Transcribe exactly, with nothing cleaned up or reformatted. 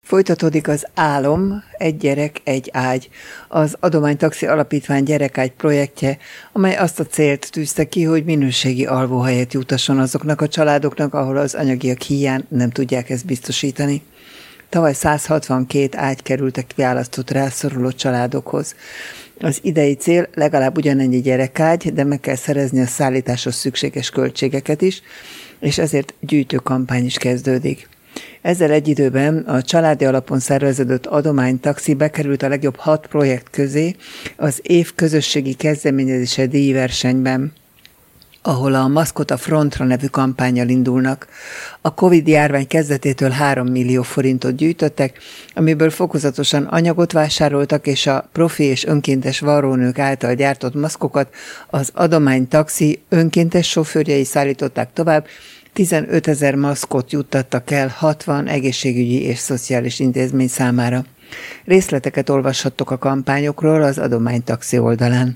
Folytatódik az Álom, egy gyerek, egy ágy, az Adománytaxi Alapítvány gyerekágy projektje, amely azt a célt tűzte ki, hogy minőségi alvóhelyet jutasson azoknak a családoknak, ahol az anyagiak hiány nem tudják ezt biztosítani. Tavaly száz hatvankét ágy kerültek kiválasztott rászoruló családokhoz. Az idei cél legalább ugyanennyi gyerekágy, de meg kell szerezni a szállításhoz szükséges költségeket is, és ezért gyűjtőkampány is kezdődik. Ezzel egy időben a családi alapon szerveződött Adománytaxi bekerült a legjobb hat projekt közé az év közösségi kezdeményezése díjversenyben, ahol a Maszkot a Frontra nevű kampánnyal indulnak. A Covid-járvány kezdetétől három millió forintot gyűjtöttek, amiből fokozatosan anyagot vásároltak, és a profi és önkéntes varrónők által gyártott maszkokat az Adománytaxi önkéntes sofőrjei szállították tovább. tizenötezer maszkot juttattak el hatvan egészségügyi és szociális intézmény számára. Részleteket olvashattok a kampányokról az Adománytaxi oldalán.